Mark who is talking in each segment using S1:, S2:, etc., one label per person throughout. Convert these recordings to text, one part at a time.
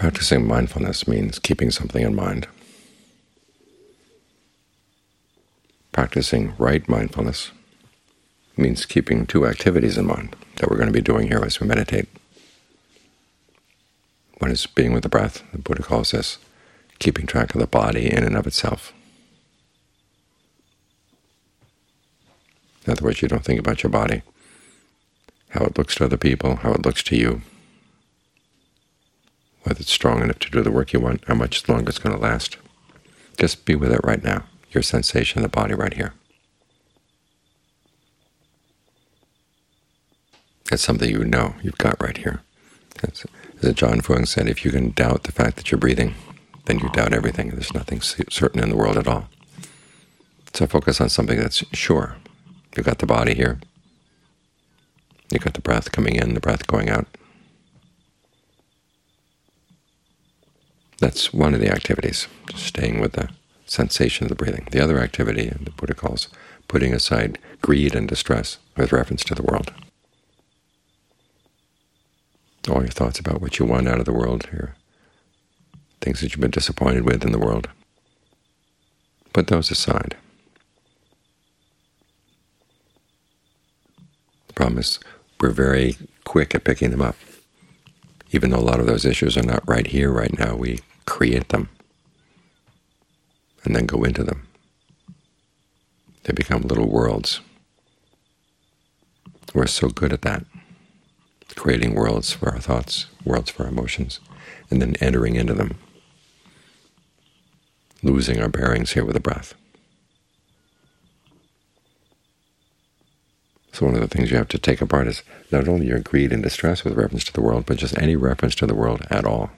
S1: Practicing mindfulness means keeping something in mind. Practicing right mindfulness means keeping two activities in mind that we're going to be doing here as we meditate. One is being with the breath. The Buddha calls this keeping track of the body in and of itself. In other words, you don't think about your body, how it looks to other people, how it looks to you, whether it's strong enough to do the work you want, how much longer it's going to last. Just be with it right now, your sensation of the body right here. That's something you know you've got right here. As John Fuang said, if you can doubt the fact that you're breathing, then you doubt everything. There's nothing certain in the world at all. So focus on something that's sure. You've got the body here. You've got the breath coming in, the breath going out. That's one of the activities, just staying with the sensation of the breathing. The other activity, the Buddha calls putting aside greed and distress with reference to the world. All your thoughts about what you want out of the world, your things that you've been disappointed with in the world, put those aside. The problem is we're very quick at picking them up. Even though a lot of those issues are not right here, right now, we create them and then go into them. They become little worlds. We're so good at that, creating worlds for our thoughts, worlds for our emotions, and then entering into them, losing our bearings here with the breath. So one of the things you have to take apart is not only your greed and distress with reference to the world, but just any reference to the world at all.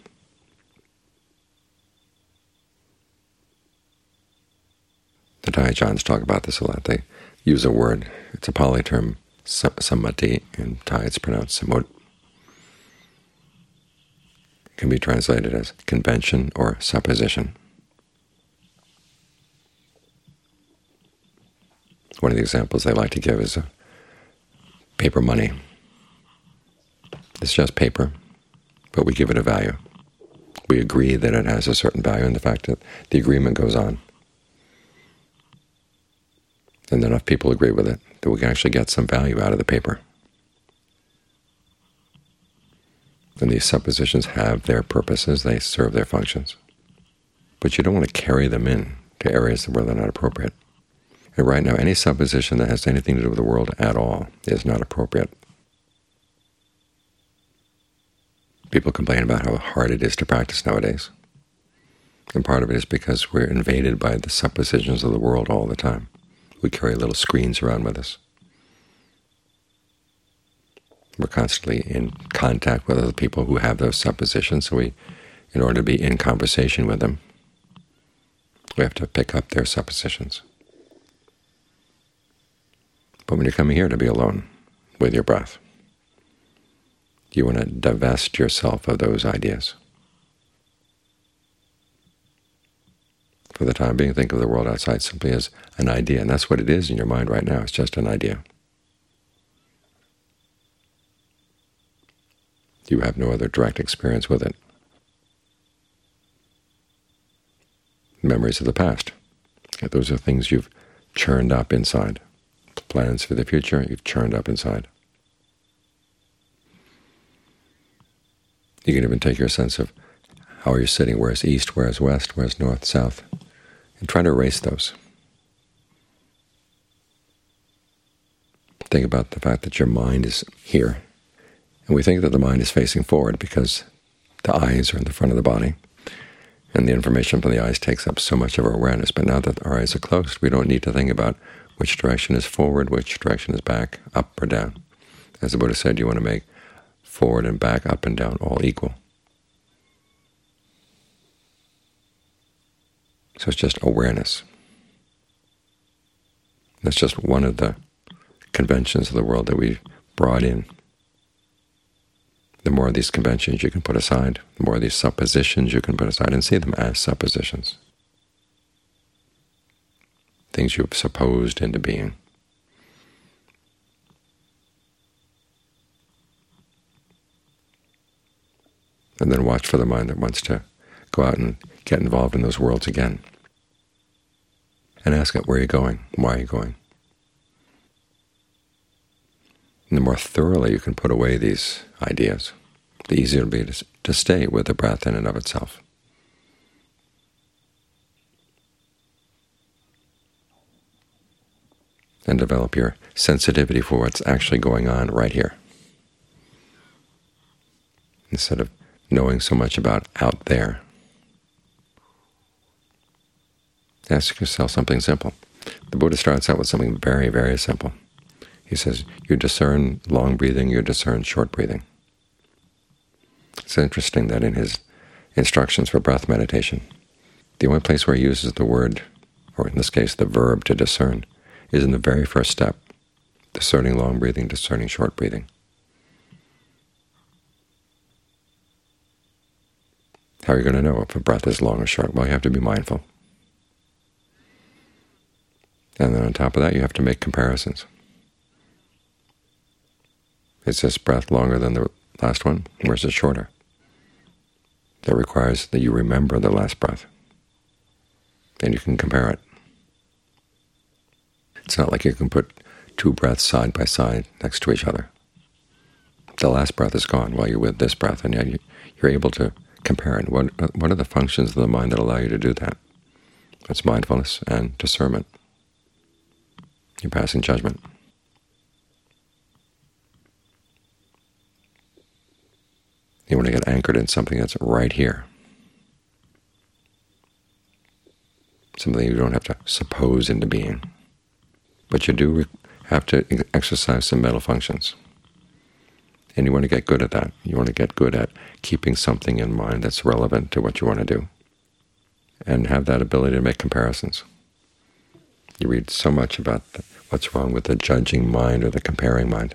S1: The Taiyachans talk about this a lot. They use a word. It's a Pali term, sammati. In Thai it's pronounced samut. It can be translated as convention or supposition. One of the examples they like to give is paper money. It's just paper, but we give it a value. We agree that it has a certain value, and the fact that the agreement goes on, and enough people agree with it that we can actually get some value out of the paper. And these suppositions have their purposes, they serve their functions. But you don't want to carry them in to areas where they're not appropriate. And right now, any supposition that has anything to do with the world at all is not appropriate. People complain about how hard it is to practice nowadays. And part of it is because we're invaded by the suppositions of the world all the time. We carry little screens around with us. We're constantly in contact with other people who have those suppositions, so in order to be in conversation with them, we have to pick up their suppositions. But when you're coming here to be alone with your breath, you want to divest yourself of those ideas. For the time being, think of the world outside simply as an idea, and that's what it is in your mind right now. It's just an idea. You have no other direct experience with it. Memories of the past. Those are things you've churned up inside. Plans for the future you've churned up inside. You can even take your sense of how are you sitting, where's east, where's west, where's north, south, and try to erase those. Think about the fact that your mind is here, and we think that the mind is facing forward because the eyes are in the front of the body, and the information from the eyes takes up so much of our awareness. But now that our eyes are closed, we don't need to think about which direction is forward, which direction is back, up or down. As the Buddha said, you want to make forward and back, up and down, all equal. So it's just awareness. That's just one of the conventions of the world that we've brought in. The more of these conventions you can put aside, the more of these suppositions you can put aside and see them as suppositions. Things you've supposed into being. and then watch for the mind that wants to go out and get involved in those worlds again. And ask it, where are you going? Why are you going? And the more thoroughly you can put away these ideas, the easier it'll be to stay with the breath in and of itself. And develop your sensitivity for what's actually going on right here, instead of knowing so much about out there. Ask yourself something simple. The Buddha starts out with something very, very simple. He says, you discern long breathing, you discern short breathing. It's interesting that in his instructions for breath meditation, the only place where he uses the word, or in this case the verb, to discern, is in the very first step, discerning long breathing, discerning short breathing. How are you going to know if a breath is long or short? Well, you have to be mindful. And then on top of that, you have to make comparisons. Is this breath longer than the last one, or is it shorter? That requires that you remember the last breath, and you can compare it. It's not like you can put two breaths side by side next to each other. The last breath is gone while you're with this breath, and yet you're able to compare it. What are the functions of the mind that allow you to do that? It's mindfulness and discernment. You're passing judgment. You want to get anchored in something that's right here, something you don't have to suppose into being. But you do have to exercise some mental functions. And you want to get good at that. You want to get good at keeping something in mind that's relevant to what you want to do, and have that ability to make comparisons. You read so much about what's wrong with the judging mind or the comparing mind.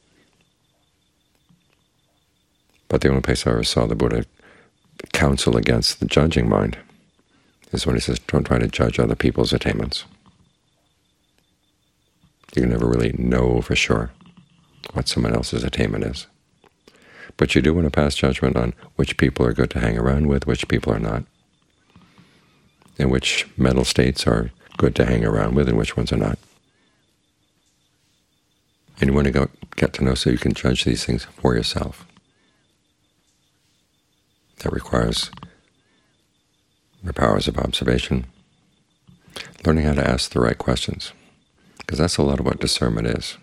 S1: But the only place I ever saw the Buddha counsel against the judging mind is when he says, don't try to judge other people's attainments. You can never really know for sure what someone else's attainment is. But you do want to pass judgment on which people are good to hang around with, which people are not, and which mental states are good to hang around with and which ones are not. And you want to get to know so you can judge these things for yourself. That requires your powers of observation, learning how to ask the right questions, because that's a lot of what discernment is.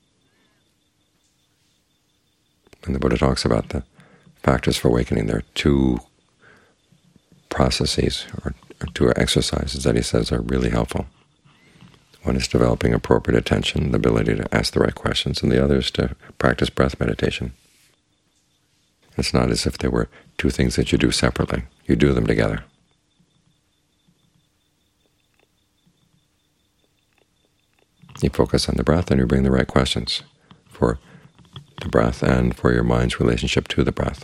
S1: When the Buddha talks about the factors for awakening, there are two processes or two exercises that he says are really helpful. One is developing appropriate attention, the ability to ask the right questions, and the other is to practice breath meditation. It's not as if they were two things that you do separately. You do them together. You focus on the breath and you bring the right questions for the breath and for your mind's relationship to the breath.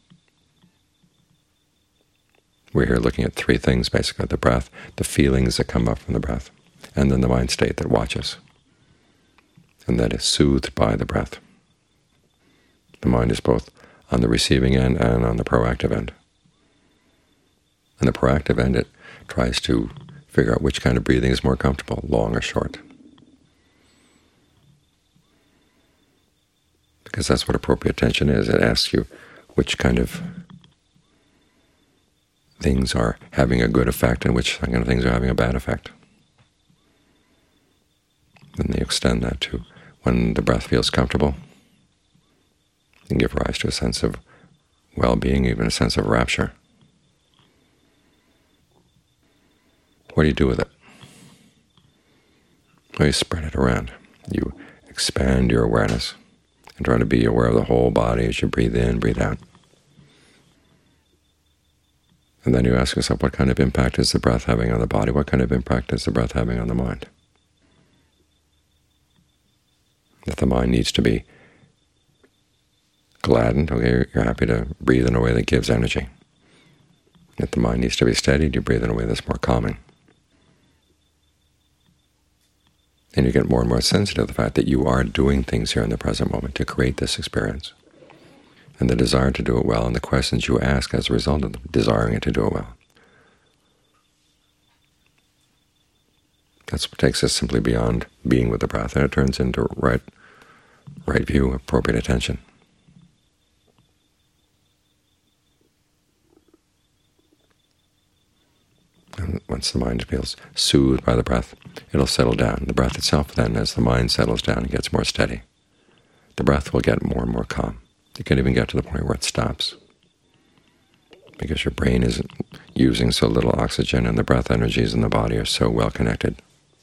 S1: We're here looking at three things, basically: the breath, the feelings that come up from the breath, and then the mind state that watches, and that is soothed by the breath. The mind is both on the receiving end and on the proactive end. On the proactive end, it tries to figure out which kind of breathing is more comfortable, long or short. Because that's what appropriate attention is. It asks you which kind of things are having a good effect and which kind of things are having a bad effect. Then you extend that to when the breath feels comfortable, and give rise to a sense of well-being, even a sense of rapture. What do you do with it? Well, you spread it around. You expand your awareness and try to be aware of the whole body as you breathe in, breathe out. And then you ask yourself, what kind of impact is the breath having on the body? What kind of impact is the breath having on the mind? If the mind needs to be gladdened, okay, you're happy to breathe in a way that gives energy. If the mind needs to be steadied, you breathe in a way that's more calming. And you get more and more sensitive to the fact that you are doing things here in the present moment to create this experience. and the desire to do it well, and the questions you ask as a result of desiring it to do it well. That's what takes us simply beyond being with the breath, and it turns into right view, appropriate attention. And once the mind feels soothed by the breath, it'll settle down. The breath itself then, as the mind settles down and gets more steady, the breath will get more and more calm. You can even get to the point where it stops, because your brain is using so little oxygen and the breath energies in the body are so well connected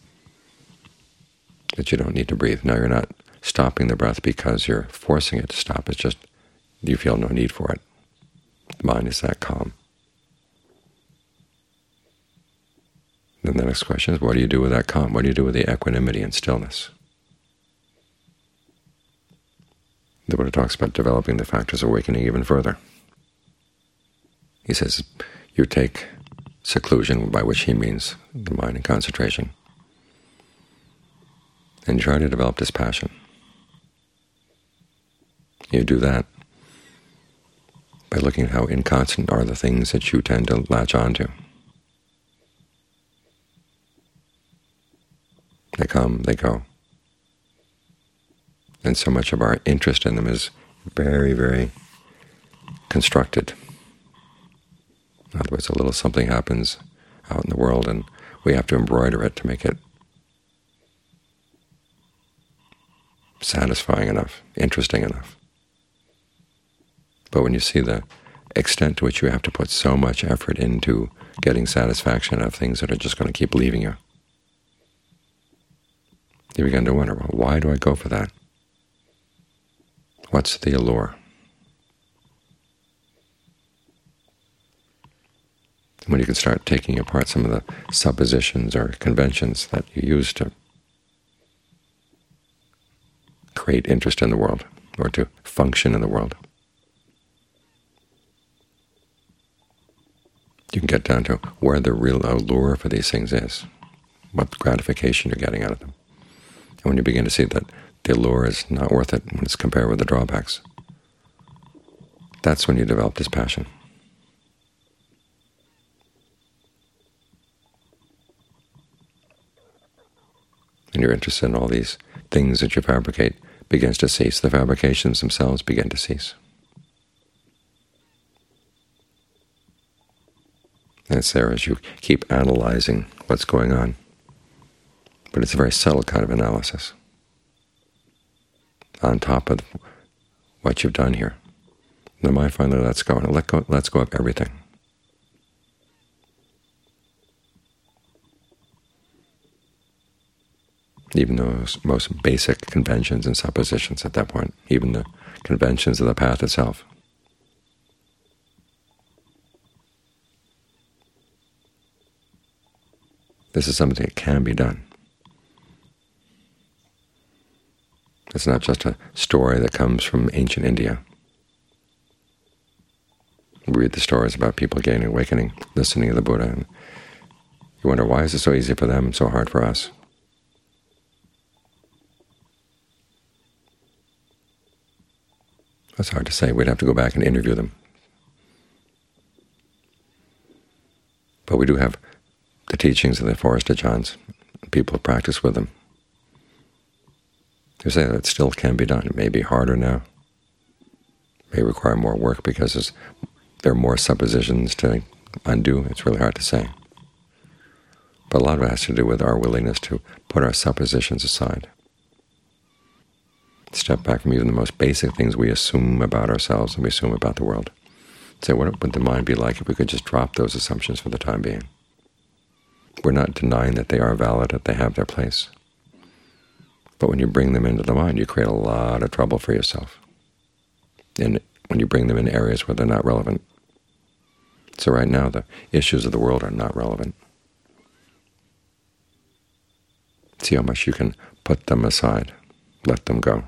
S1: that you don't need to breathe. Now you're not stopping the breath because you're forcing it to stop. It's just you feel no need for it. The mind is that calm. Then the next question is, what do you do with that calm? What do you do with the equanimity and stillness? The Buddha talks about developing the factors of awakening even further. He says you take seclusion, by which he means the mind and concentration, and try to develop dispassion. You do that by looking at how inconstant are the things that you tend to latch onto. They come, they go. And so much of our interest in them is very, very constructed. In other words, a little something happens out in the world, and we have to embroider it to make it satisfying enough, interesting enough. But when you see the extent to which you have to put so much effort into getting satisfaction out of things that are just going to keep leaving you, you begin to wonder, well, why do I go for that? What's the allure? When you can start taking apart some of the suppositions or conventions that you use to create interest in the world or to function in the world, you can get down to where the real allure for these things is, what gratification you're getting out of them. And when you begin to see that the allure is not worth it when it's compared with the drawbacks, that's when you develop dispassion. And your interest in all these things that you fabricate begins to cease. The fabrications themselves begin to cease. And it's there as you keep analyzing what's going on. But it's a very subtle kind of analysis on top of what you've done here. The mind finally lets go, and lets go of everything. Even those most basic conventions and suppositions at that point, even the conventions of the path itself. This is something that can be done. It's not just a story that comes from ancient India. We read the stories about people gaining awakening, listening to the Buddha, and you wonder, why is it so easy for them and so hard for us? It's hard to say. We'd have to go back and interview them. But we do have the teachings of the Forest Ajahns. People who practice with them. They say that it still can be done. It may be harder now. It may require more work because there are more suppositions to undo. It's really hard to say. But a lot of it has to do with our willingness to put our suppositions aside. Step back from even the most basic things we assume about ourselves and we assume about the world. Say, what would the mind be like if we could just drop those assumptions for the time being? We're not denying that they are valid, that they have their place. But when you bring them into the mind, you create a lot of trouble for yourself. And when you bring them in areas where they're not relevant. So right now, the issues of the world are not relevant. See how much you can put them aside, let them go.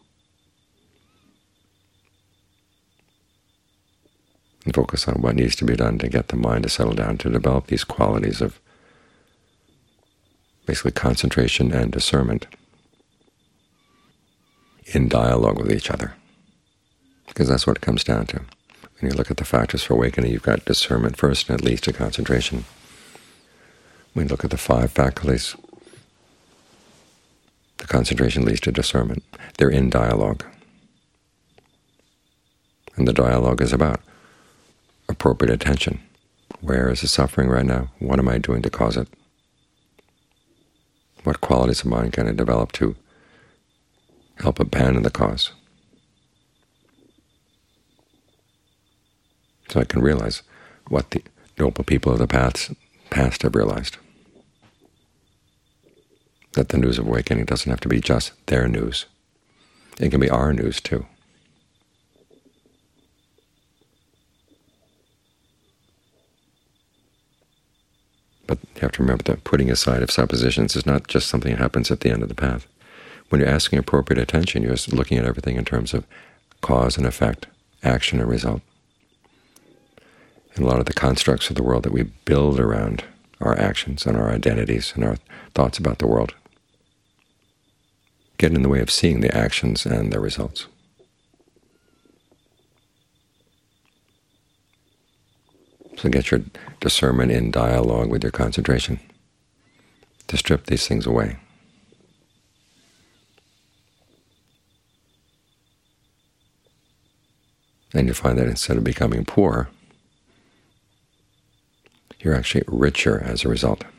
S1: And focus on what needs to be done to get the mind to settle down, to develop these qualities of basically concentration and discernment in dialogue with each other. because that's what it comes down to. When you look at the factors for awakening, you've got discernment first, and it leads to concentration. When you look at the 5 faculties, the concentration leads to discernment. They're in dialogue. And the dialogue is about appropriate attention. Where is the suffering right now? What am I doing to cause it? What qualities of mind can I develop to help abandon the cause? So I can realize what the noble people of the past have realized, that the news of awakening doesn't have to be just their news. It can be our news too. But you have to remember that putting aside of suppositions is not just something that happens at the end of the path. When you're asking appropriate attention, you're just looking at everything in terms of cause and effect, action and result. And a lot of the constructs of the world that we build around our actions and our identities and our thoughts about the world get in the way of seeing the actions and the results. So get your discernment in dialogue with your concentration to strip these things away. And you find that instead of becoming poor, you're actually richer as a result.